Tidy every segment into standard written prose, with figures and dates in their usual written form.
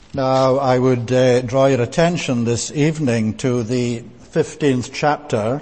Now, I would draw your attention this evening to the 15th chapter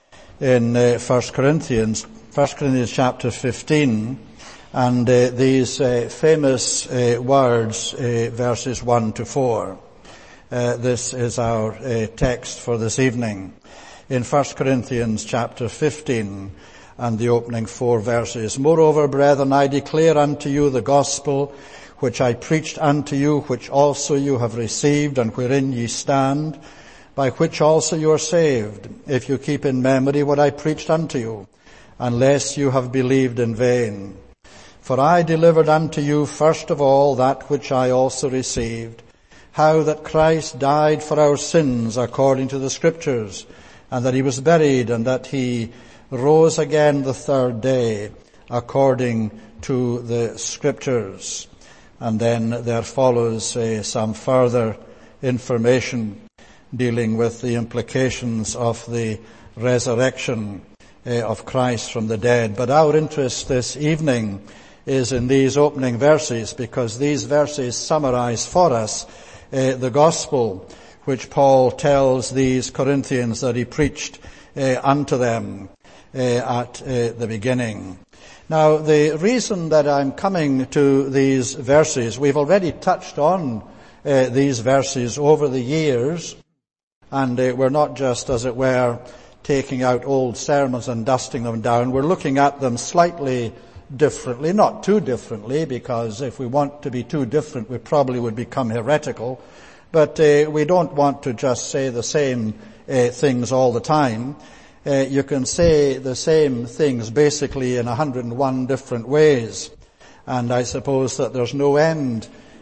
in 1 Corinthians chapter 15, and these famous words, verses 1 to 4. This is our text for this evening. In 1 Corinthians chapter 15 and the opening 4 verses. Moreover, brethren, I declare unto you the gospel which I preached unto you, which also you have received, and wherein ye stand, by which also you are saved, if you keep in memory what I preached unto you, unless you have believed in vain. For I delivered unto you first of all that which I also received, how that Christ died for our sins according to the Scriptures, and that he was buried, and that he rose again the third day according to the Scriptures. And then there follows some further information dealing with the implications of the resurrection of Christ from the dead. But our interest this evening is in these opening verses, because these verses summarize for us the gospel which Paul tells these Corinthians that he preached unto them at the beginning. Now, the reason that I'm coming to these verses, we've already touched on these verses over the years, and we're not just, as it were, taking out old sermons and dusting them down. We're looking at them slightly differently, not too differently, because if we want to be too different, we probably would become heretical. But we don't want to just say the same things all the time. You can say the same things basically in 101 different ways. And I suppose that there's no end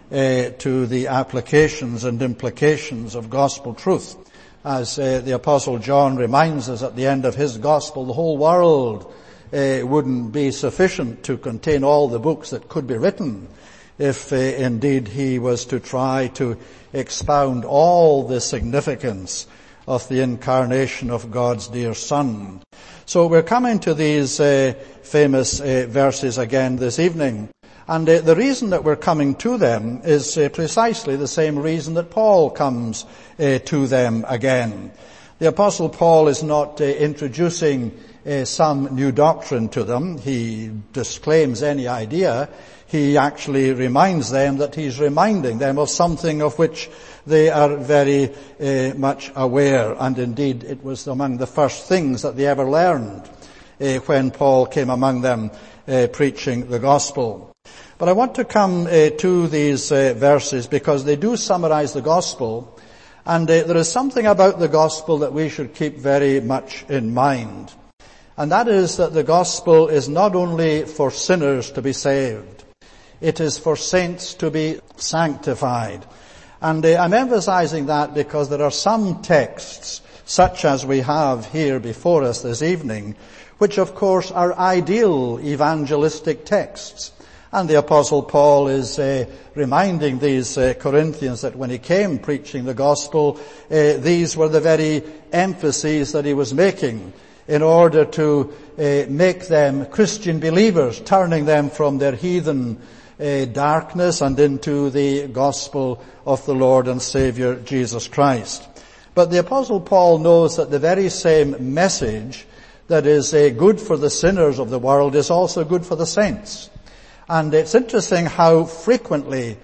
to the applications and implications of gospel truth. As the Apostle John reminds us at the end of his gospel, the whole world wouldn't be sufficient to contain all the books that could be written if indeed he was to try to expound all the significance of the incarnation of God's dear Son. So we're coming to these famous verses again this evening. And the reason that we're coming to them is precisely the same reason that Paul comes to them again. The Apostle Paul is not introducing some new doctrine to them. He disclaims any idea. He actually reminds them that he's reminding them of something of which they are very much aware. And indeed, it was among the first things that they ever learned when Paul came among them preaching the gospel. But I want to come to these verses because they do summarize the gospel, and there is something about the gospel that we should keep very much in mind. And that is that the gospel is not only for sinners to be saved, it is for saints to be sanctified. And I'm emphasizing that because there are some texts, such as we have here before us this evening, which of course are ideal evangelistic texts. And the Apostle Paul is reminding these Corinthians that when he came preaching the gospel, these were the very emphases that he was making in order to make them Christian believers, turning them from their heathen darkness and into the gospel of the Lord and Savior Jesus Christ. But the Apostle Paul knows that the very same message that is good for the sinners of the world is also good for the saints. And it's interesting how frequently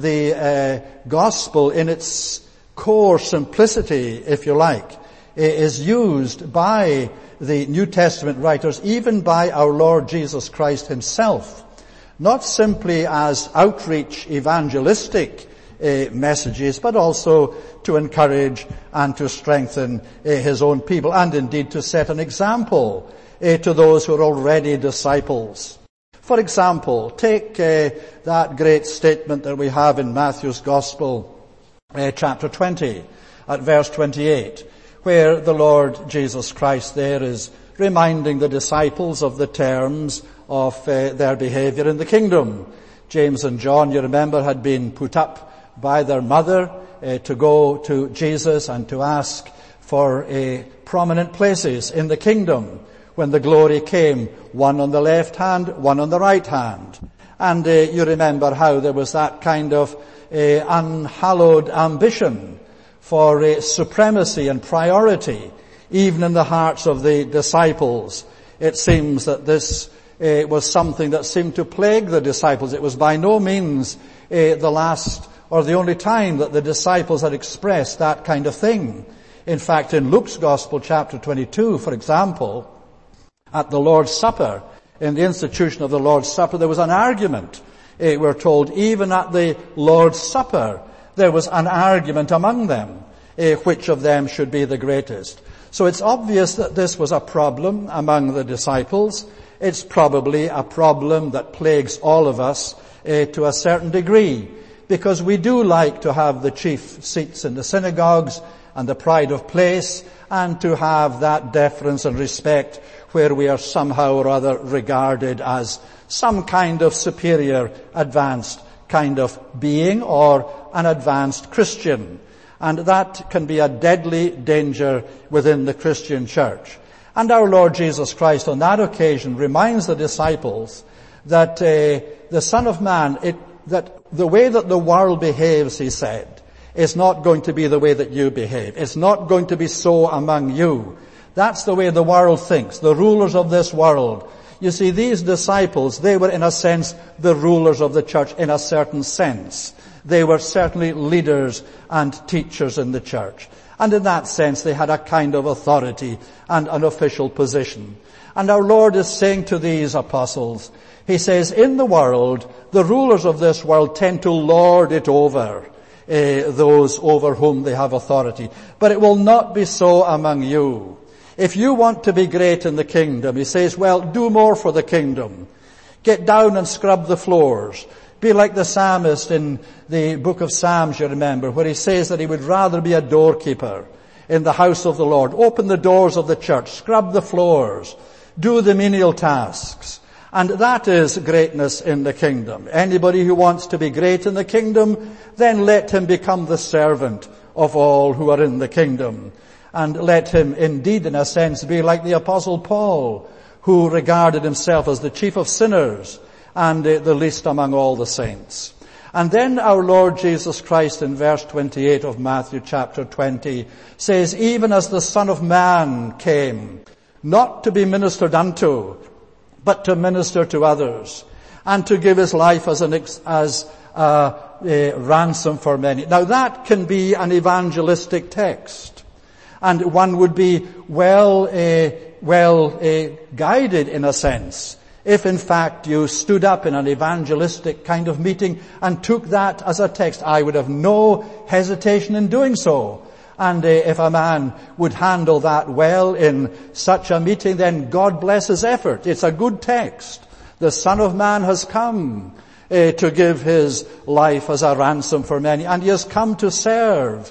the gospel in its core simplicity, if you like, is used by the New Testament writers, even by our Lord Jesus Christ himself. Not simply as outreach evangelistic messages, but also to encourage and to strengthen his own people, and indeed to set an example to those who are already disciples. For example, take that great statement that we have in Matthew's Gospel, chapter 20, at verse 28, where the Lord Jesus Christ there is reminding the disciples of the terms of their behavior in the kingdom. James and John, you remember, had been put up by their mother to go to Jesus and to ask for prominent places in the kingdom when the glory came, one on the left hand, one on the right hand. And you remember how there was that kind of unhallowed ambition for supremacy and priority, even in the hearts of the disciples. It seems that this was something that seemed to plague the disciples. It was by no means the last or the only time that the disciples had expressed that kind of thing. In fact, in Luke's Gospel, chapter 22, for example, at the Lord's Supper, in the institution of the Lord's Supper, there was an argument. We're told even at the Lord's Supper, there was an argument among them, which of them should be the greatest. So it's obvious that this was a problem among the disciples. It's probably a problem that plagues all of us to a certain degree, because we do like to have the chief seats in the synagogues and the pride of place, and to have that deference and respect where we are somehow or other regarded as some kind of superior, advanced kind of being, or an advanced Christian. And that can be a deadly danger within the Christian church. And our Lord Jesus Christ on that occasion reminds the disciples that the Son of Man, that the way that the world behaves, he said, is not going to be the way that you behave. It's not going to be so among you. That's the way the world thinks, the rulers of this world. You see, these disciples, they were in a sense the rulers of the church in a certain sense. They were certainly leaders and teachers in the church. And in that sense, they had a kind of authority and an official position. And our Lord is saying to these apostles, he says, in the world, the rulers of this world tend to lord it over those over whom they have authority. But it will not be so among you. If you want to be great in the kingdom, he says, well, do more for the kingdom. Get down and scrub the floors. Be like the psalmist in the book of Psalms, you remember, where he says that he would rather be a doorkeeper in the house of the Lord. Open the doors of the church, scrub the floors, do the menial tasks. And that is greatness in the kingdom. Anybody who wants to be great in the kingdom, then let him become the servant of all who are in the kingdom. And let him indeed, in a sense, be like the Apostle Paul, who regarded himself as the chief of sinners and the least among all the saints. And then our Lord Jesus Christ in verse 28 of Matthew chapter 20 says, even as the Son of Man came, not to be ministered unto, but to minister to others, and to give his life as a ransom for many. Now that can be an evangelistic text, and one would be well guided in a sense, if in fact you stood up in an evangelistic kind of meeting and took that as a text. I would have no hesitation in doing so. And if a man would handle that well in such a meeting, then God bless his effort. It's a good text. The Son of Man has come to give his life as a ransom for many, and he has come to serve,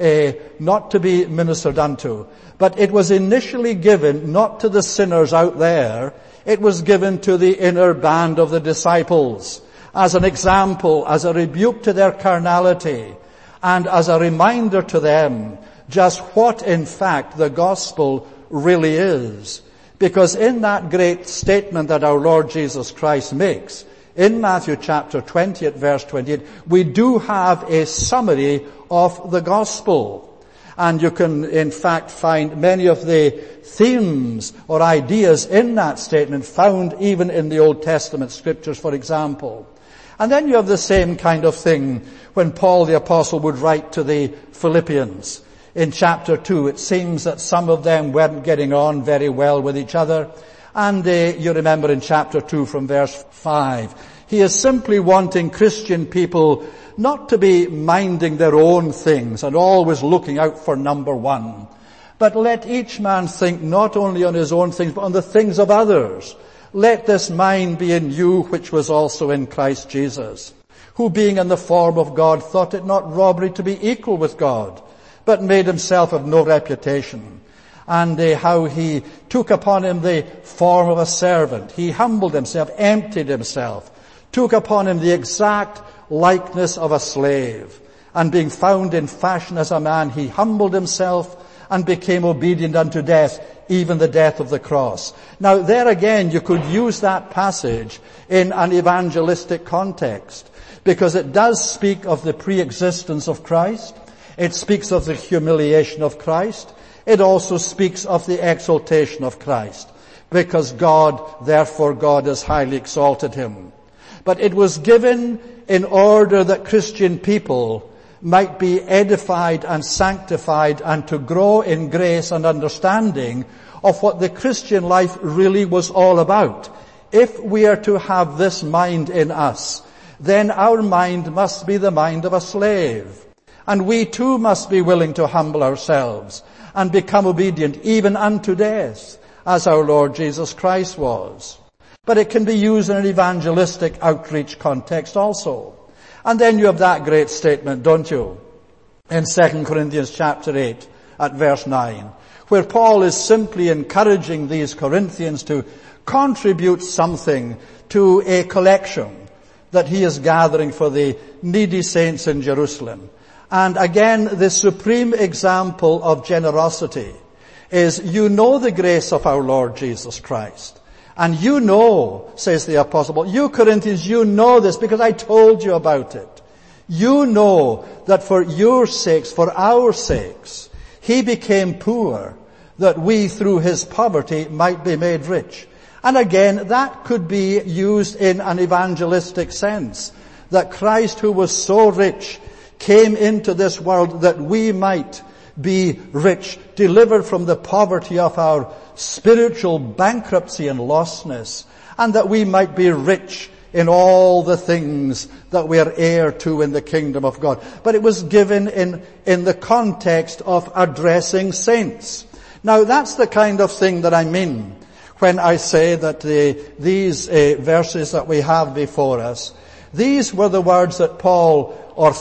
not to be ministered unto. But it was initially given not to the sinners out there, it was given to the inner band of the disciples as an example, as a rebuke to their carnality, and as a reminder to them just what in fact the gospel really is. Because in that great statement that our Lord Jesus Christ makes, in Matthew chapter 20 at verse 28, we do have a summary of the gospel. And you can in fact find many of the themes or ideas in that statement found even in the Old Testament scriptures, for example. And then you have the same kind of thing when Paul the Apostle would write to the Philippians. In chapter 2, it seems that some of them weren't getting on very well with each other. And you remember in chapter 2 from verse 5, he is simply wanting Christian people not to be minding their own things and always looking out for number one, but let each man think not only on his own things, but on the things of others. Let this mind be in you which was also in Christ Jesus, who being in the form of God thought it not robbery to be equal with God, but made himself of no reputation. And how he took upon him the form of a servant. He humbled himself, emptied himself, took upon him the exact likeness of a slave. And being found in fashion as a man, he humbled himself and became obedient unto death, even the death of the cross. Now there again, you could use that passage in an evangelistic context, because it does speak of the pre-existence of Christ. It speaks of the humiliation of Christ. It also speaks of the exaltation of Christ, because therefore God has highly exalted him. But it was given in order that Christian people might be edified and sanctified and to grow in grace and understanding of what the Christian life really was all about. If we are to have this mind in us, then our mind must be the mind of a slave. And we too must be willing to humble ourselves and become obedient even unto death, as our Lord Jesus Christ was. But it can be used in an evangelistic outreach context also. And then you have that great statement, don't you? In 2 Corinthians chapter 8 at verse 9, where Paul is simply encouraging these Corinthians to contribute something to a collection that he is gathering for the needy saints in Jerusalem. And again, the supreme example of generosity is, you know the grace of our Lord Jesus Christ. And you know, says the Apostle Paul, you Corinthians, you know this because I told you about it. You know that for your sakes, for our sakes, he became poor, that we through his poverty might be made rich. And again, that could be used in an evangelistic sense, that Christ, who was so rich, came into this world that we might be rich, delivered from the poverty of our spiritual bankruptcy and lostness, and that we might be rich in all the things that we are heir to in the kingdom of God. But it was given in the context of addressing saints. Now that's the kind of thing that I mean when I say that these verses that we have before us, these were the words that Paul,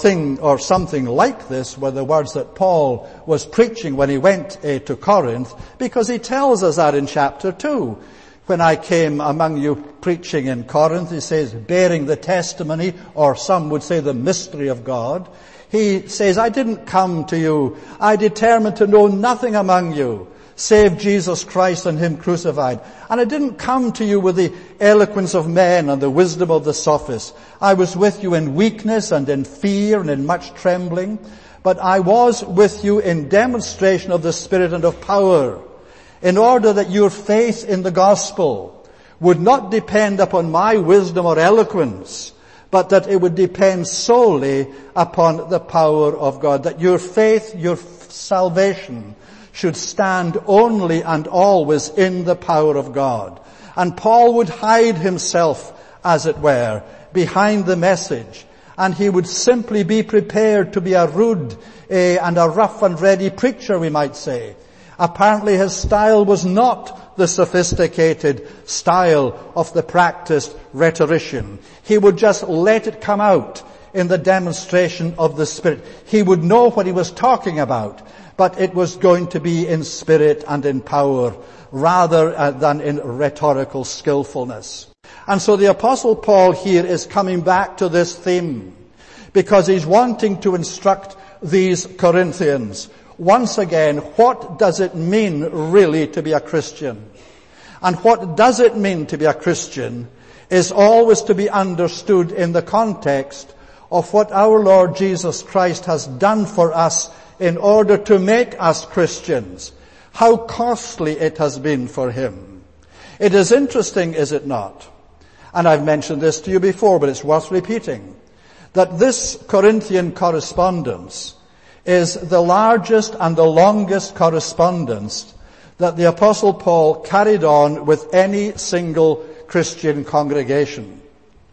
or something like this, were the words that Paul was preaching when he went to Corinth, because he tells us that in chapter 2. When I came among you preaching in Corinth, he says, bearing the testimony, or some would say the mystery of God. He says, I didn't come to you. I determined to know nothing among you save Jesus Christ and him crucified. And I didn't come to you with the eloquence of men and the wisdom of the sophists. I was with you in weakness and in fear and in much trembling. But I was with you in demonstration of the Spirit and of power, in order that your faith in the gospel would not depend upon my wisdom or eloquence, but that it would depend solely upon the power of God. That your faith, your salvation, should stand only and always in the power of God. And Paul would hide himself, as it were, behind the message, and he would simply be prepared to be a rude and a rough and ready preacher, we might say. Apparently his style was not the sophisticated style of the practiced rhetorician. He would just let it come out in the demonstration of the Spirit. He would know what he was talking about, but it was going to be in spirit and in power rather than in rhetorical skillfulness. And so the Apostle Paul here is coming back to this theme, because he's wanting to instruct these Corinthians once again, what does it mean really to be a Christian? And what does it mean to be a Christian is always to be understood in the context of what our Lord Jesus Christ has done for us in order to make us Christians. How costly it has been for him. It is interesting, is it not? And I've mentioned this to you before, but it's worth repeating, that this Corinthian correspondence is the largest and the longest correspondence that the Apostle Paul carried on with any single Christian congregation.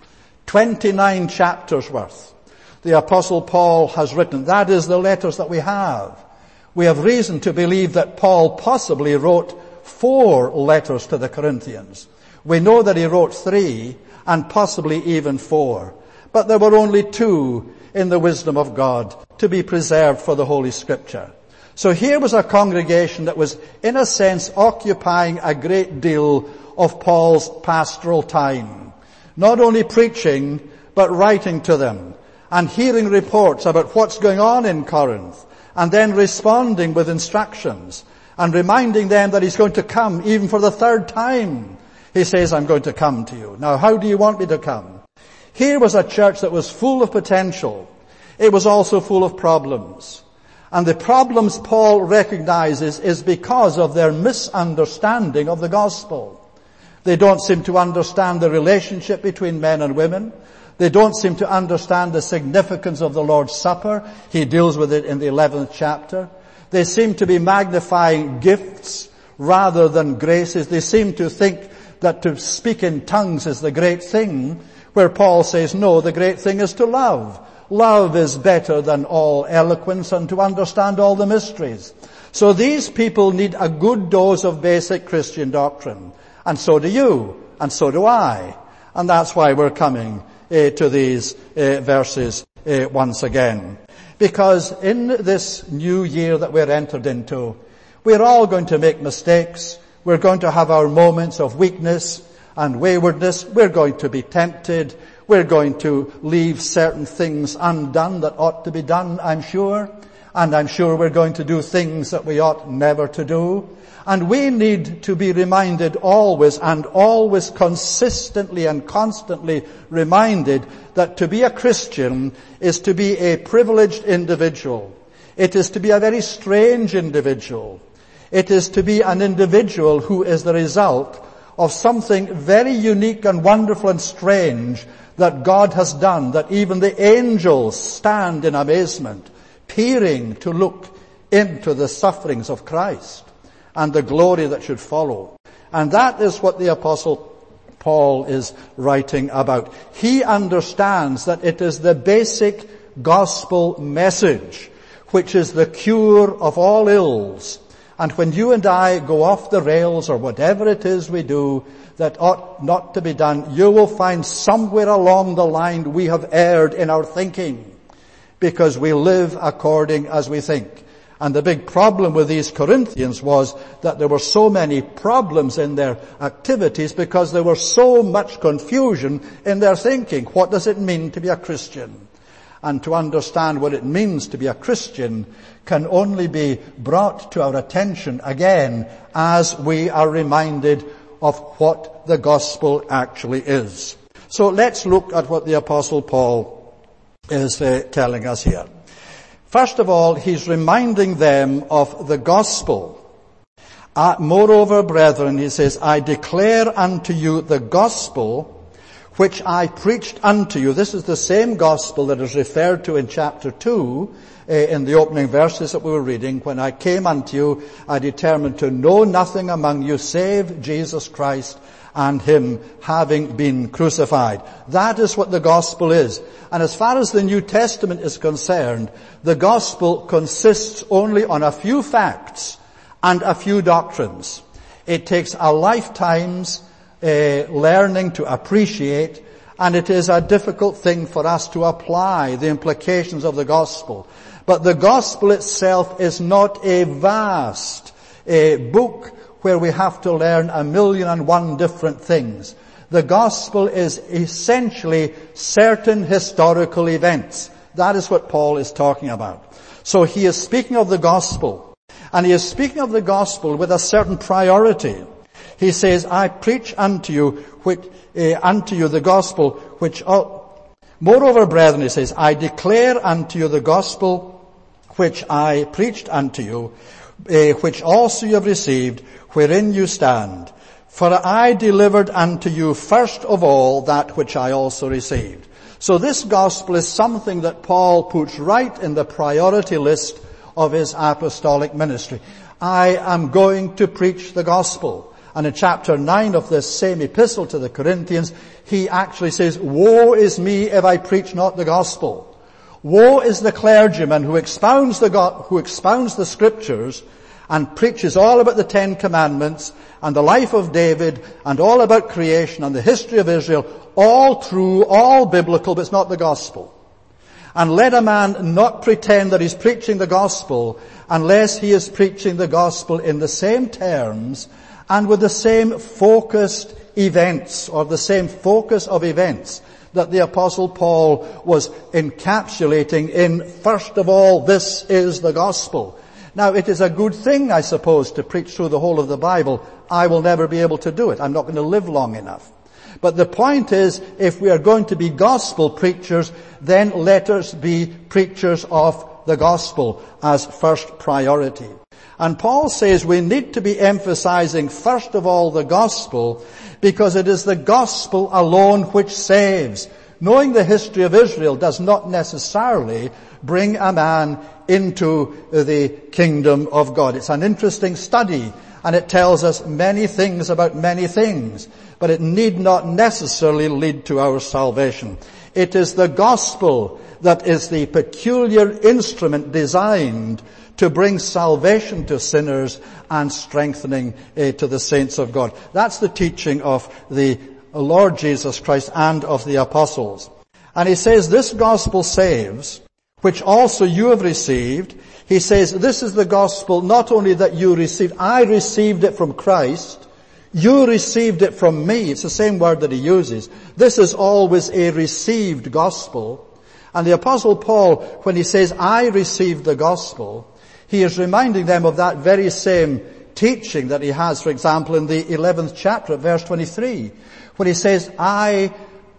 29 chapters worth the Apostle Paul has written. That is the letters that we have. We have reason to believe that Paul possibly wrote 4 letters to the Corinthians. We know that he wrote 3 and possibly even 4. But there were only 2 in the wisdom of God to be preserved for the Holy Scripture. So here was a congregation that was, in a sense, occupying a great deal of Paul's pastoral time. Not only preaching, but writing to them and hearing reports about what's going on in Corinth, and then responding with instructions and reminding them that he's going to come even for the 3rd time. He says, I'm going to come to you. Now, how do you want me to come? Here was a church that was full of potential. It was also full of problems. And the problems Paul recognizes is because of their misunderstanding of the gospel. They don't seem to understand the relationship between men and women. They don't seem to understand the significance of the Lord's Supper. He deals with it in the 11th chapter. They seem to be magnifying gifts rather than graces. They seem to think that to speak in tongues is the great thing, where Paul says, no, the great thing is to love. Love is better than all eloquence and to understand all the mysteries. So these people need a good dose of basic Christian doctrine. And so do you. And so do I. And that's why we're coming to these verses once again. Because in this new year that we're entered into, we're all going to make mistakes. We're going to have our moments of weakness and waywardness. We're going to be tempted. We're going to leave certain things undone that ought to be done, I'm sure. And I'm sure we're going to do things that we ought never to do. And we need to be reminded always and always consistently and constantly reminded that to be a Christian is to be a privileged individual. It is to be a very strange individual. It is to be an individual who is the result of something very unique and wonderful and strange that God has done, that even the angels stand in amazement, peering to look into the sufferings of Christ and the glory that should follow. And that is what the Apostle Paul is writing about. He understands that it is the basic gospel message which is the cure of all ills. And when you and I go off the rails or whatever it is we do that ought not to be done, you will find somewhere along the line we have erred in our thinking because we live according as we think. And the big problem with these Corinthians was that there were so many problems in their activities because there was so much confusion in their thinking. What does it mean to be a Christian? And to understand what it means to be a Christian can only be brought to our attention again as we are reminded of what the gospel actually is. So let's look at what the Apostle Paul is telling us here. First of all, he's reminding them of the gospel. Moreover, brethren, he says, I declare unto you the gospel which I preached unto you. This is the same gospel that is referred to in chapter 2, in the opening verses that we were reading. When I came unto you, I determined to know nothing among you save Jesus Christ and him having been crucified. That is what the gospel is. And as far as the New Testament is concerned, the gospel consists only on a few facts and a few doctrines. It takes a lifetime's learning to appreciate, and it is a difficult thing for us to apply the implications of the gospel. But the gospel itself is not a vast book where we have to learn 1,000,001 different things. The gospel is essentially certain historical events. That is what Paul is talking about. So he is speaking of the gospel, and he is speaking of the gospel with a certain priority. He says, I preach unto you the gospel which, moreover, brethren, he says, I declare unto you the gospel which I preached unto you, which also you have received, wherein you stand. For I delivered unto you first of all that which I also received. So this gospel is something that Paul puts right in the priority list of his apostolic ministry. I am going to preach the gospel. And in chapter 9 of this same epistle to the Corinthians, he actually says, woe is me if I preach not the gospel. Woe is the clergyman who expounds the scriptures and preaches all about the 10 Commandments and the life of David and all about creation and the history of Israel, all true, all biblical, but it's not the gospel. And let a man not pretend that he's preaching the gospel unless he is preaching the gospel in the same terms and with the same focused events, or the same focus of events that the Apostle Paul was encapsulating in, first of all, this is the gospel. Now, it is a good thing, I suppose, to preach through the whole of the Bible. I will never be able to do it. I'm not going to live long enough. But the point is, if we are going to be gospel preachers, then let us be preachers of the gospel as first priority. And Paul says we need to be emphasizing first of all the gospel, because it is the gospel alone which saves. Knowing the history of Israel does not necessarily bring a man into the kingdom of God. It's an interesting study, and it tells us many things about many things, but it need not necessarily lead to our salvation. It is the gospel that is the peculiar instrument designed to bring salvation to sinners and strengthening to the saints of God. That's the teaching of the Lord Jesus Christ and of the apostles. And he says, this gospel saves, which also you have received. He says, this is the gospel not only that you received, I received it from Christ, you received it from me. It's the same word that he uses. This is always a received gospel. And the apostle Paul, when he says, I received the gospel, he is reminding them of that very same teaching that he has, for example, in the 11th chapter at verse 23, when he says, I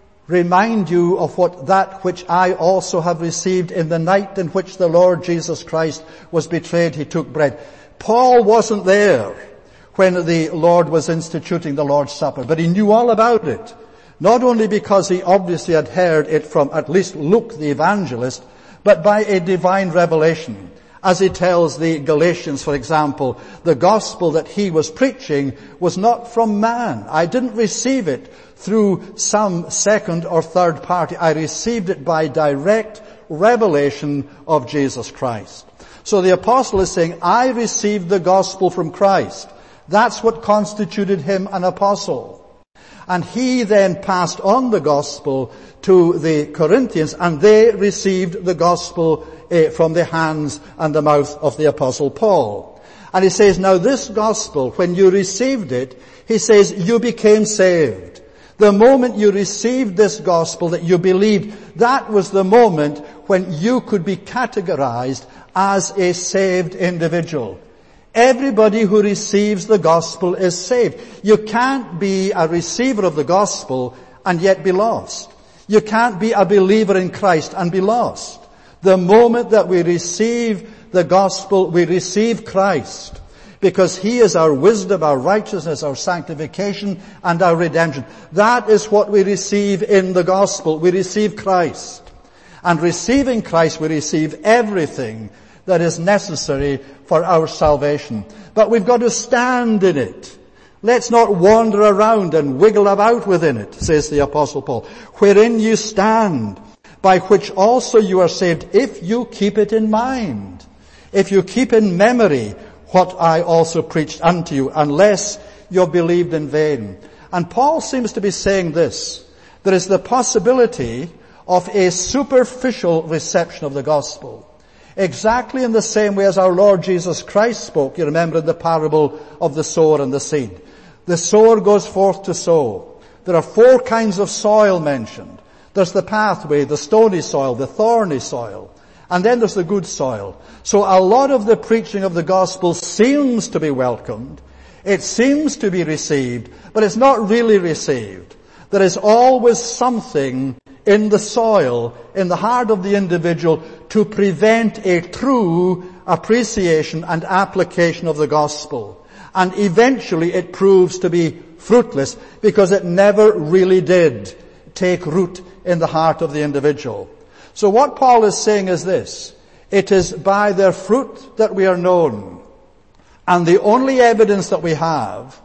remind you of that which I also have received in the night in which the Lord Jesus Christ was betrayed. He took bread. Paul wasn't there when the Lord was instituting the Lord's Supper, but he knew all about it. Not only because he obviously had heard it from at least Luke the evangelist, but by a divine revelation. As he tells the Galatians, for example, the gospel that he was preaching was not from man. I didn't receive it through some second or third party. I received it by direct revelation of Jesus Christ. So the apostle is saying, I received the gospel from Christ. That's what constituted him an apostle. And he then passed on the gospel to the Corinthians, and they received the gospel from the hands and the mouth of the apostle Paul. And he says, now this gospel, when you received it, he says, you became saved. The moment you received this gospel that you believed, that was the moment when you could be categorized as a saved individual. Everybody who receives the gospel is saved. You can't be a receiver of the gospel and yet be lost. You can't be a believer in Christ and be lost. The moment that we receive the gospel, we receive Christ, because he is our wisdom, our righteousness, our sanctification, and our redemption. That is what we receive in the gospel. We receive Christ. And receiving Christ, we receive everything that is necessary for our salvation. But we've got to stand in it. Let's not wander around and wiggle about within it, says the apostle Paul. Wherein you stand, by which also you are saved, if you keep it in mind. If you keep in memory what I also preached unto you, unless you have believed in vain. And Paul seems to be saying this. There is the possibility of a superficial reception of the gospel. Exactly in the same way as our Lord Jesus Christ spoke, you remember in the parable of the sower and the seed. The sower goes forth to sow. There are 4 kinds of soil mentioned. There's the pathway, the stony soil, the thorny soil, and then there's the good soil. So a lot of the preaching of the gospel seems to be welcomed. It seems to be received, but it's not really received. There is always something in the soil, in the heart of the individual, to prevent a true appreciation and application of the gospel. And eventually it proves to be fruitless, because it never really did take root in the heart of the individual. So what Paul is saying is this: it is by their fruit that we are known. And the only evidence that we have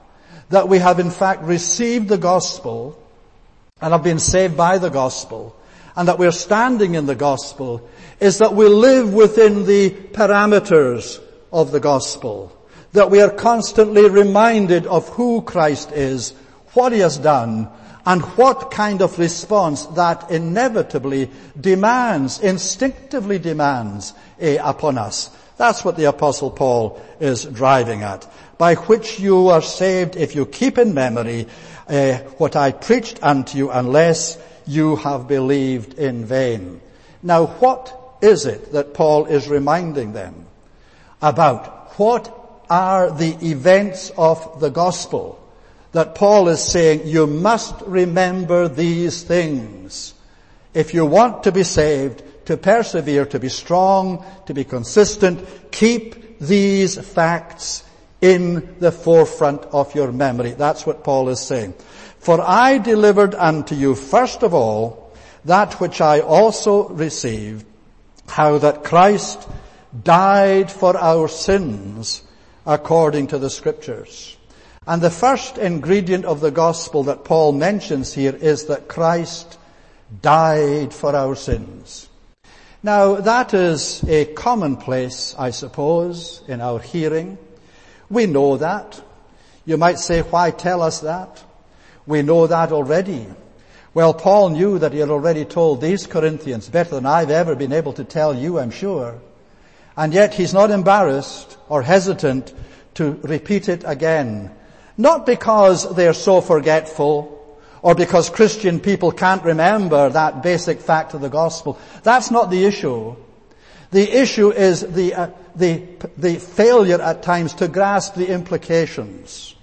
in fact received the gospel and have been saved by the gospel, and that we're standing in the gospel, is that we live within the parameters of the gospel. That we are constantly reminded of who Christ is, what he has done, and what kind of response that inevitably demands, instinctively demands upon us. That's what the apostle Paul is driving at. By which you are saved if you keep in memory what I preached unto you, unless you have believed in vain. Now, what is it that Paul is reminding them about? What are the events of the gospel that Paul is saying, you must remember these things. If you want to be saved, to persevere, to be strong, to be consistent, keep these facts in the forefront of your memory. That's what Paul is saying. For I delivered unto you first of all that which I also received, how that Christ died for our sins according to the Scriptures. And the first ingredient of the gospel that Paul mentions here is that Christ died for our sins. Now, that is a commonplace, I suppose, in our hearing. We know that. You might say, why tell us that? We know that already. Well, Paul knew that he had already told these Corinthians better than I've ever been able to tell you, I'm sure. And yet he's not embarrassed or hesitant to repeat it again. Not because they're so forgetful or because Christian people can't remember that basic fact of the gospel. That's not the issue. The issue is the failure at times to grasp the implications.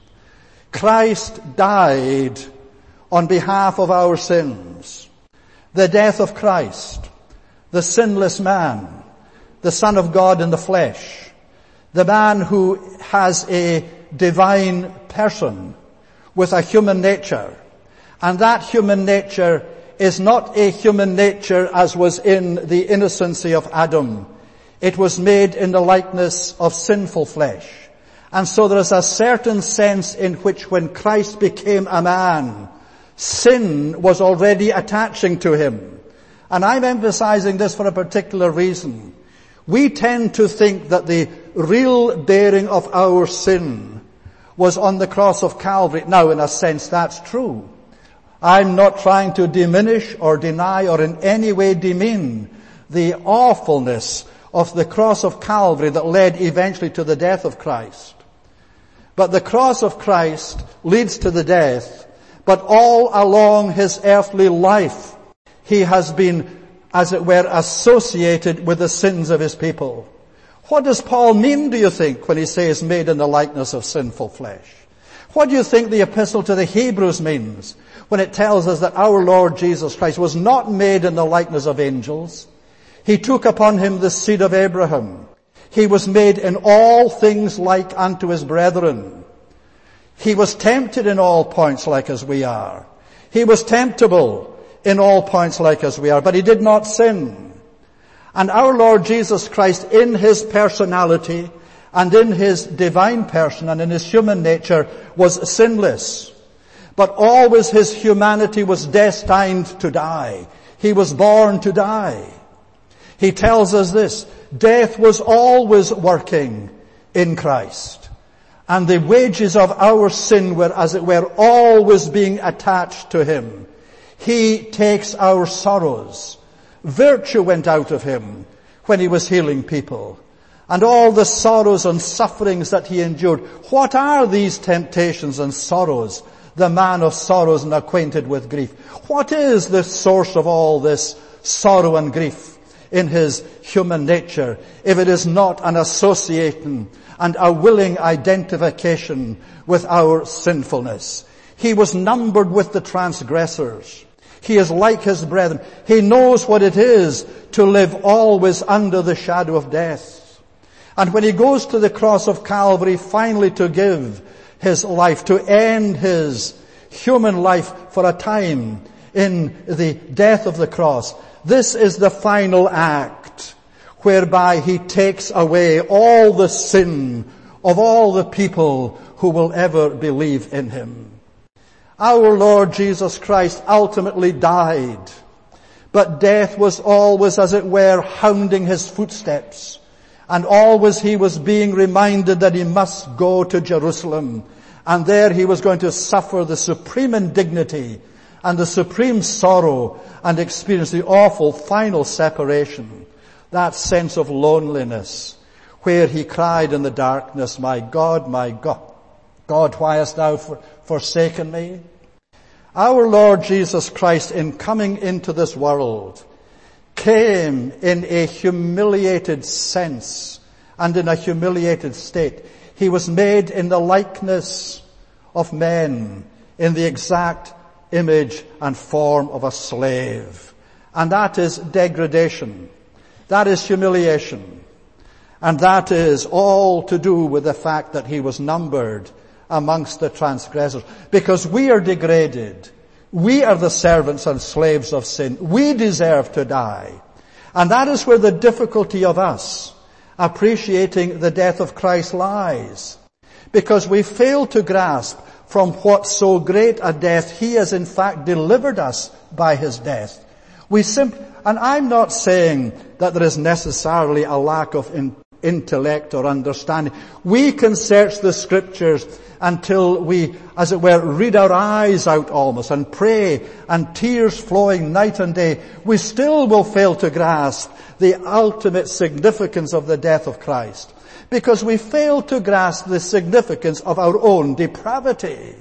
Christ died on behalf of our sins. The death of Christ, the sinless man, the Son of God in the flesh, the man who has a divine person with a human nature. And that human nature is not a human nature as was in the innocency of Adam. It was made in the likeness of sinful flesh. And so there is a certain sense in which when Christ became a man, sin was already attaching to him. And I'm emphasizing this for a particular reason. We tend to think that the real bearing of our sin was on the cross of Calvary. Now, in a sense, that's true. I'm not trying to diminish or deny or in any way demean the awfulness of the cross of Calvary that led eventually to the death of Christ. But the cross of Christ leads to the death, but all along his earthly life, he has been, as it were, associated with the sins of his people. What does Paul mean, do you think, when he says made in the likeness of sinful flesh? What do you think the epistle to the Hebrews means when it tells us that our Lord Jesus Christ was not made in the likeness of angels? He took upon him the seed of Abraham. He was made in all things like unto his brethren. He was tempted in all points like as we are. He was temptable in all points like as we are, but he did not sin. And our Lord Jesus Christ, in his personality and in his divine person and in his human nature, was sinless. But always his humanity was destined to die. He was born to die. He tells us this: death was always working in Christ. And the wages of our sin were, as it were, always being attached to him. He takes our sorrows. Virtue went out of him when he was healing people. And all the sorrows and sufferings that he endured. What are these temptations and sorrows? The man of sorrows and acquainted with grief. What is the source of all this sorrow and grief in his human nature, if it is not an association and a willing identification with our sinfulness? He was numbered with the transgressors. He is like his brethren. He knows what it is to live always under the shadow of death. And when he goes to the cross of Calvary finally to give his life, to end his human life for a time in the death of the cross, this is the final act whereby he takes away all the sin of all the people who will ever believe in him. Our Lord Jesus Christ ultimately died, but death was always, as it were, hounding his footsteps, and always he was being reminded that he must go to Jerusalem, and there he was going to suffer the supreme indignity and the supreme sorrow and experience the awful final separation, that sense of loneliness, where he cried in the darkness, my God, God, why hast thou forsaken me? Our Lord Jesus Christ, in coming into this world, came in a humiliated sense and in a humiliated state. He was made in the likeness of men in the exact image and form of a slave. And that is degradation. That is humiliation. And that is all to do with the fact that he was numbered amongst the transgressors. Because we are degraded. We are the servants and slaves of sin. We deserve to die. And that is where the difficulty of us appreciating the death of Christ lies. Because we fail to grasp from what so great a death he has in fact delivered us by his death. And I'm not saying that there is necessarily a lack of intellect or understanding. We can search the scriptures until we, as it were, read our eyes out almost and pray and tears flowing night and day. We still will fail to grasp the ultimate significance of the death of Christ because we fail to grasp the significance of our own depravity.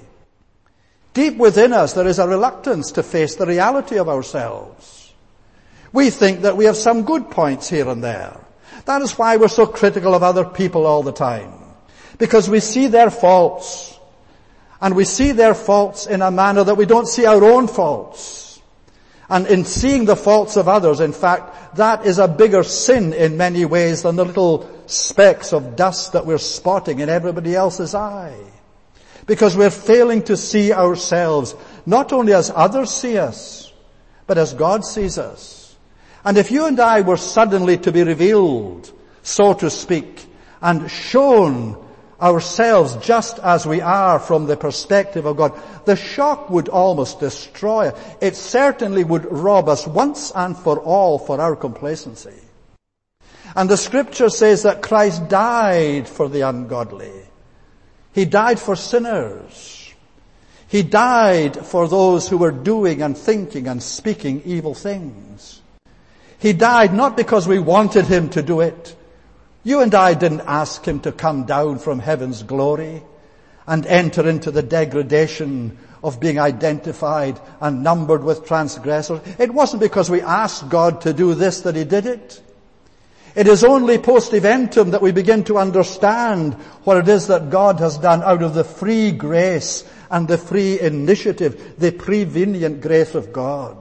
Deep within us there is a reluctance to face the reality of ourselves. We think that we have some good points here and there. That is why we're so critical of other people all the time. Because we see their faults. And we see their faults in a manner that we don't see our own faults. And in seeing the faults of others, in fact, that is a bigger sin in many ways than the little specks of dust that we're spotting in everybody else's eye. Because we're failing to see ourselves not only as others see us, but as God sees us. And if you and I were suddenly to be revealed, so to speak, and shown ourselves just as we are from the perspective of God, the shock would almost destroy us. It certainly would rob us once and for all for our complacency. And the scripture says that Christ died for the ungodly. He died for sinners. He died for those who were doing and thinking and speaking evil things. He died not because we wanted him to do it. You and I didn't ask him to come down from heaven's glory and enter into the degradation of being identified and numbered with transgressors. It wasn't because we asked God to do this that he did it. It is only post eventum that we begin to understand what it is that God has done out of the free grace and the free initiative, the prevenient grace of God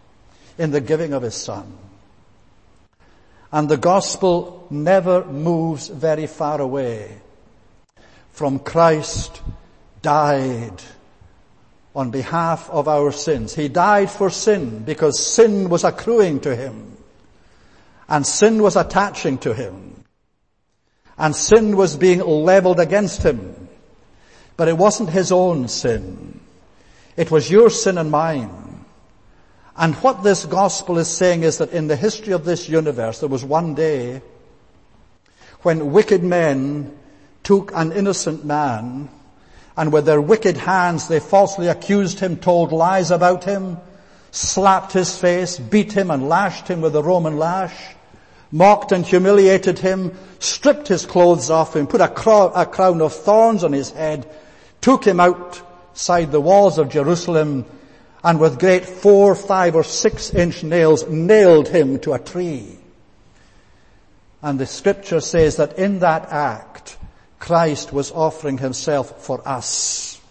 in the giving of his Son. And the gospel never moves very far away from Christ died on behalf of our sins. He died for sin because sin was accruing to him. And sin was attaching to him. And sin was being leveled against him. But it wasn't his own sin. It was your sin and mine. And what this gospel is saying is that in the history of this universe, there was one day when wicked men took an innocent man and with their wicked hands they falsely accused him, told lies about him, slapped his face, beat him and lashed him with a Roman lash, mocked and humiliated him, stripped his clothes off him, put a crown of thorns on his head, took him outside the walls of Jerusalem, and with great 4, 5, or 6 inch nails nailed him to a tree. And the scripture says that in that act, Christ was offering himself for us.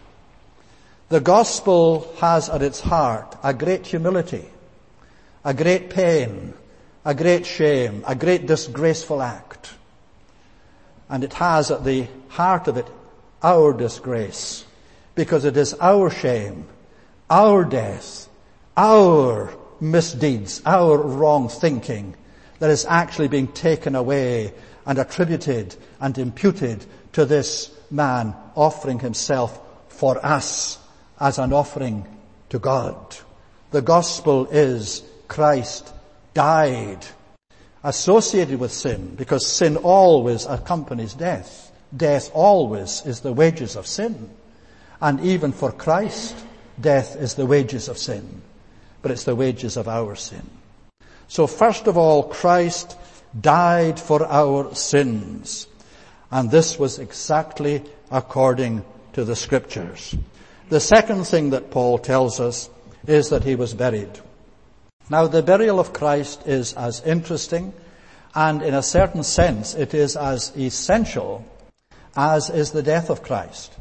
The gospel has at its heart a great humility, a great pain, a great shame, a great disgraceful act. And it has at the heart of it our disgrace, because it is our shame, our death, our misdeeds, our wrong thinking that is actually being taken away and attributed and imputed to this man offering himself for us as an offering to God. The gospel is Christ died associated with sin, because sin always accompanies death. Death always is the wages of sin. And even for Christ, death is the wages of sin, but it's the wages of our sin. So first of all, Christ died for our sins. And this was exactly according to the scriptures. The second thing that Paul tells us is that he was buried. Now, the burial of Christ is as interesting, and in a certain sense it is as essential as is the death of Christ.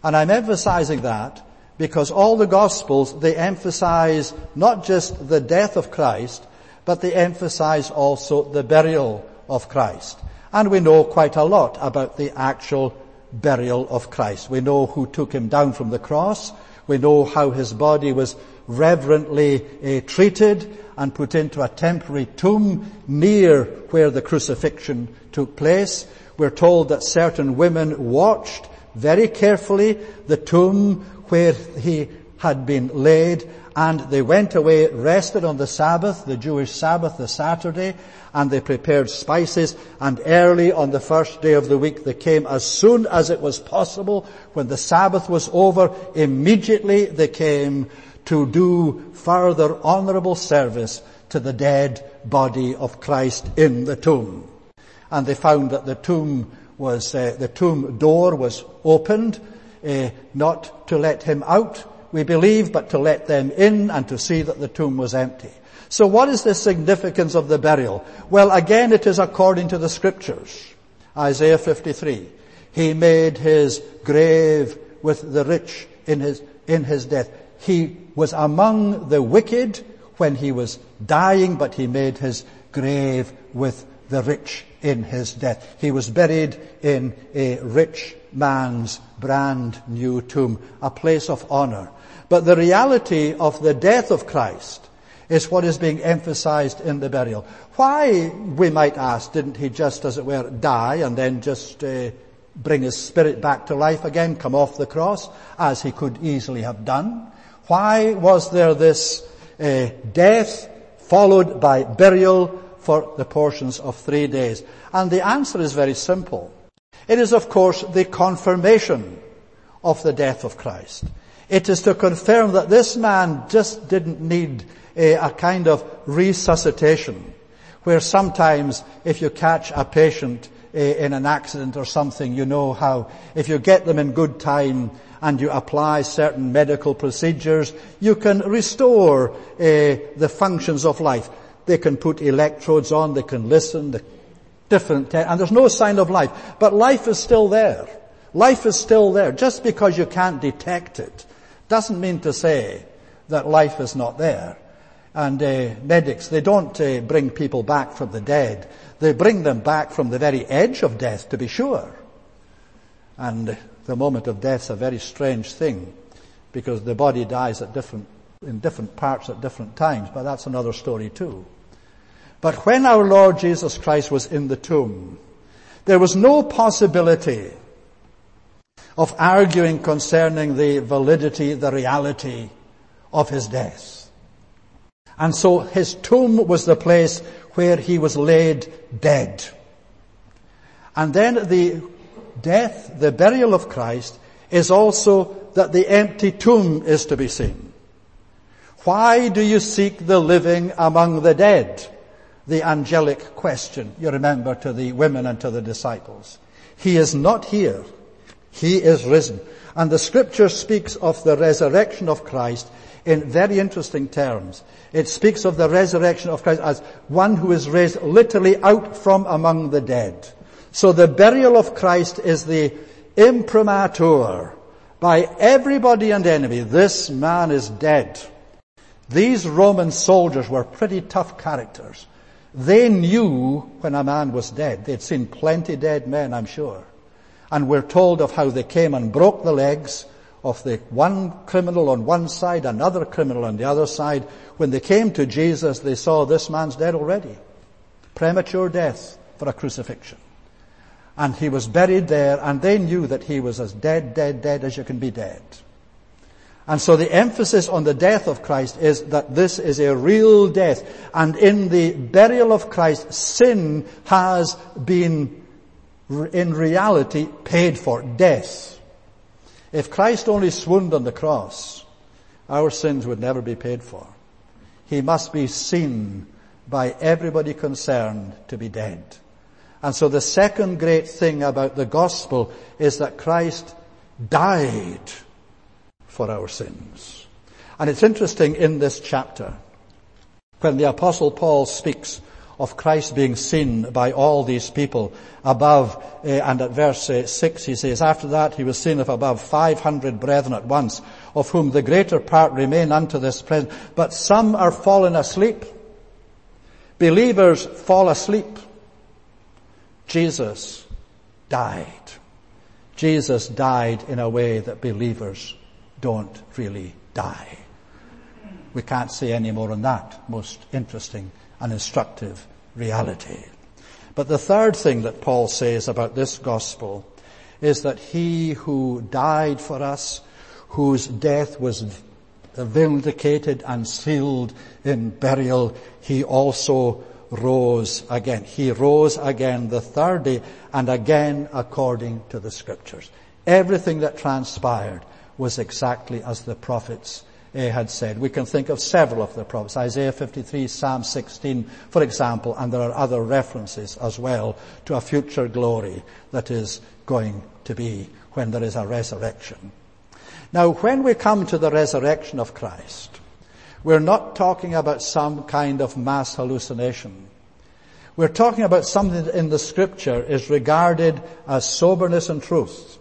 And I'm emphasizing that because all the Gospels, they emphasize not just the death of Christ, but they emphasize also the burial of Christ. And we know quite a lot about the actual burial of Christ. We know who took him down from the cross. We know how his body was reverently treated and put into a temporary tomb near where the crucifixion took place. We're told that certain women watched very carefully the tomb where he had been laid, and they went away, rested on the Sabbath, the Jewish Sabbath, the Saturday, and they prepared spices, and early on the first day of the week they came as soon as it was possible. When the Sabbath was over, immediately they came to do further honorable service to the dead body of Christ in the tomb. And they found that the tomb door was opened, not to let him out, we believe, but to let them in and to see that the tomb was empty. So what is the significance of the burial? Well, again, it is according to the Scriptures. Isaiah 53. He made his grave with the rich in his death. He was among the wicked when he was dying, but he made his grave with the rich in his death. He was buried in a rich man's brand new tomb, a place of honor. But the reality of the death of Christ is what is being emphasized in the burial. Why, we might ask, didn't he just, as it were, die and then just bring his spirit back to life again, come off the cross, as he could easily have done? Why was there this death followed by burial for the portions of 3 days? And the answer is very simple. It is, of course, the confirmation of the death of Christ. It is to confirm that this man just didn't need a kind of resuscitation, where sometimes if you catch a patient in an accident or something, you know how if you get them in good time and you apply certain medical procedures, you can restore the functions of life. They can put electrodes on, they can listen, and there's no sign of life. But life is still there. Life is still there. Just because you can't detect it doesn't mean to say that life is not there. And medics, they don't bring people back from the dead. They bring them back from the very edge of death, to be sure. And the moment of death is a very strange thing, because the body dies in different parts at different times, but that's another story too. But when our Lord Jesus Christ was in the tomb, there was no possibility of arguing concerning the validity, the reality of his death. And so his tomb was the place where he was laid dead. And then the death, the burial of Christ, is also that the empty tomb is to be seen. Why do you seek the living among the dead? The angelic question, you remember, to the women and to the disciples. He is not here. He is risen. And the Scripture speaks of the resurrection of Christ in very interesting terms. It speaks of the resurrection of Christ as one who is raised literally out from among the dead. So the burial of Christ is the imprimatur by everybody and enemy. This man is dead. These Roman soldiers were pretty tough characters. They knew when a man was dead. They'd seen plenty dead men, I'm sure. And we're told of how they came and broke the legs of the one criminal on one side, another criminal on the other side. When they came to Jesus, they saw this man's dead already. Premature death for a crucifixion. And he was buried there, and they knew that he was as dead as you can be dead. And so the emphasis on the death of Christ is that this is a real death. And in the burial of Christ, sin has been in reality paid for. Death. If Christ only swooned on the cross, our sins would never be paid for. He must be seen by everybody concerned to be dead. And so the second great thing about the gospel is that Christ died for our sins. And it's interesting in this chapter, when the Apostle Paul speaks of Christ being seen by all these people above, and at verse 6 he says, after that he was seen of above 500 brethren at once, of whom the greater part remain unto this present, but some are fallen asleep. Believers fall asleep. Jesus died. Jesus died in a way that believers don't really die. We can't say any more on that most interesting and instructive reality. But the third thing that Paul says about this gospel is that he who died for us, whose death was vindicated and sealed in burial, he also rose again. He rose again the third day, and again according to the Scriptures. Everything that transpired was exactly as the prophets had said. We can think of several of the prophets, Isaiah 53, Psalm 16, for example, and there are other references as well to a future glory that is going to be when there is a resurrection. Now, when we come to the resurrection of Christ, we're not talking about some kind of mass hallucination. We're talking about something that in the Scripture is regarded as soberness and truth.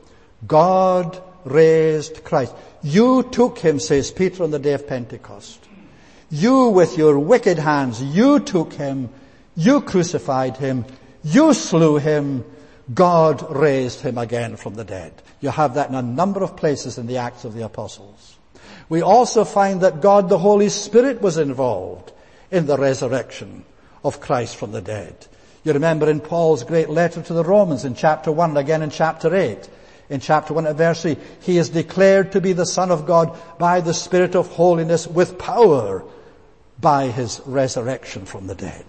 God raised Christ. You took him, says Peter on the day of Pentecost. You with your wicked hands, you took him, you crucified him, you slew him, God raised him again from the dead. You have that in a number of places in the Acts of the Apostles. We also find that God the Holy Spirit was involved in the resurrection of Christ from the dead. You remember in Paul's great letter to the Romans in chapter 1 and again in chapter 8. In chapter 1 at verse 3, he is declared to be the Son of God by the Spirit of holiness with power by his resurrection from the dead.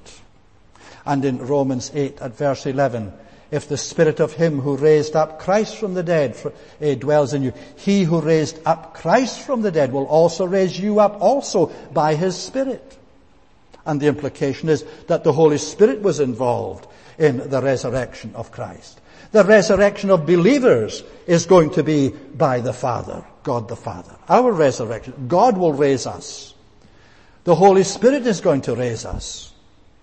And in Romans 8 at verse 11, if the Spirit of him who raised up Christ from the dead dwells in you, he who raised up Christ from the dead will also raise you up also by his Spirit. And the implication is that the Holy Spirit was involved in the resurrection of Christ. The resurrection of believers is going to be by the Father, God the Father. Our resurrection, God will raise us. The Holy Spirit is going to raise us.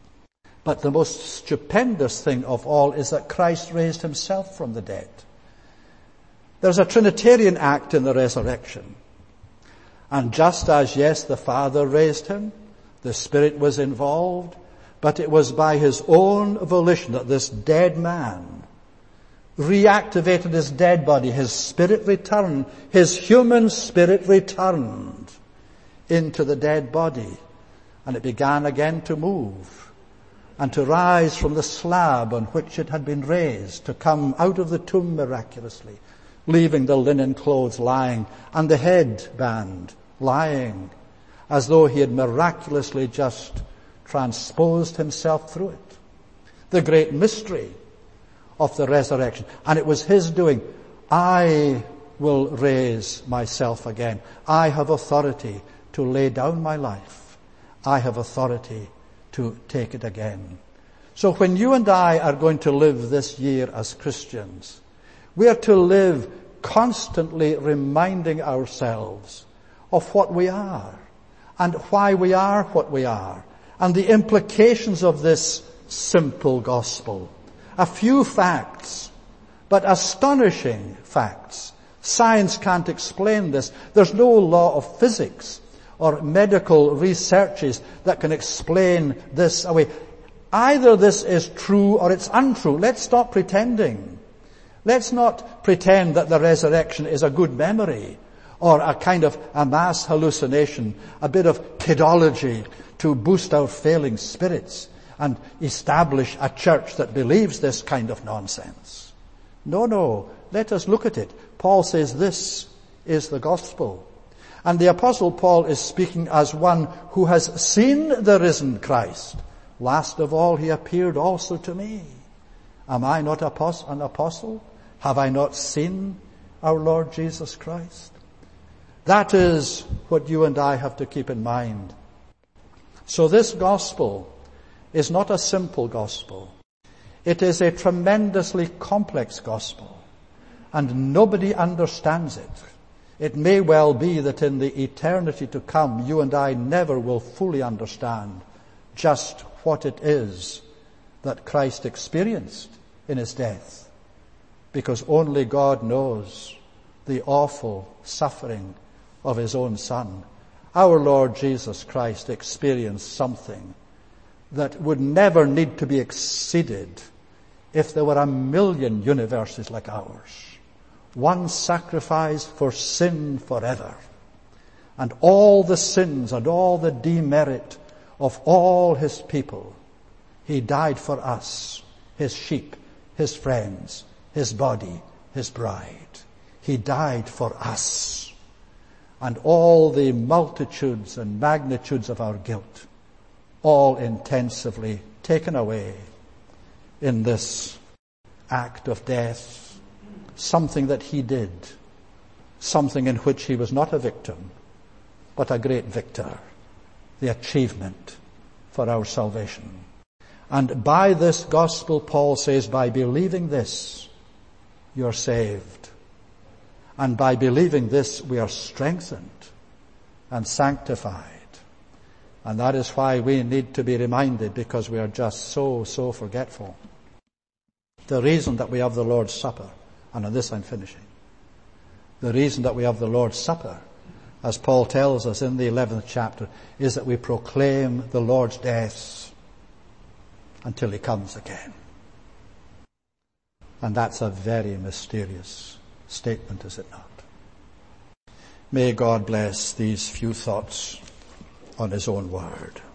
But the most stupendous thing of all is that Christ raised himself from the dead. There's a Trinitarian act in the resurrection. And just as, yes, the Father raised him, the Spirit was involved, but it was by his own volition that this dead man reactivated his dead body. His spirit returned. His human spirit returned into the dead body. And it began again to move and to rise from the slab on which it had been raised, to come out of the tomb miraculously, leaving the linen clothes lying and the headband lying, as though he had miraculously just transposed himself through it. The great mystery of the resurrection. And it was his doing. I will raise myself again. I have authority to lay down my life. I have authority to take it again. So when you and I are going to live this year as Christians, we are to live constantly reminding ourselves of what we are and why we are what we are and the implications of this simple gospel. A few facts, but astonishing facts. Science can't explain this. There's no law of physics or medical researches that can explain this away. Either this is true or it's untrue. Let's stop pretending. Let's not pretend that the resurrection is a good memory or a kind of a mass hallucination, a bit of kidology to boost our failing spirits and establish a church that believes this kind of nonsense. No. Let us look at it. Paul says this is the gospel. And the Apostle Paul is speaking as one who has seen the risen Christ. Last of all, he appeared also to me. Am I not an apostle? Have I not seen our Lord Jesus Christ? That is what you and I have to keep in mind. So this gospel is not a simple gospel. It is a tremendously complex gospel, and nobody understands it. It may well be that in the eternity to come, you and I never will fully understand just what it is that Christ experienced in his death, because only God knows the awful suffering of his own Son. Our Lord Jesus Christ experienced something that would never need to be exceeded if there were 1,000,000 universes like ours. One sacrifice for sin forever. And all the sins and all the demerit of all his people, he died for us, his sheep, his friends, his body, his bride. He died for us. And all the multitudes and magnitudes of our guilt, all intensively taken away in this act of death, something that he did, something in which he was not a victim, but a great victor, the achievement for our salvation. And by this gospel, Paul says, by believing this, you're saved. And by believing this, we are strengthened and sanctified. And that is why we need to be reminded, because we are just so forgetful. The reason that we have the Lord's Supper, and on this I'm finishing, the reason that we have the Lord's Supper, as Paul tells us in the 11th chapter, is that we proclaim the Lord's death until he comes again. And that's a very mysterious statement, is it not? May God bless these few thoughts on his own word.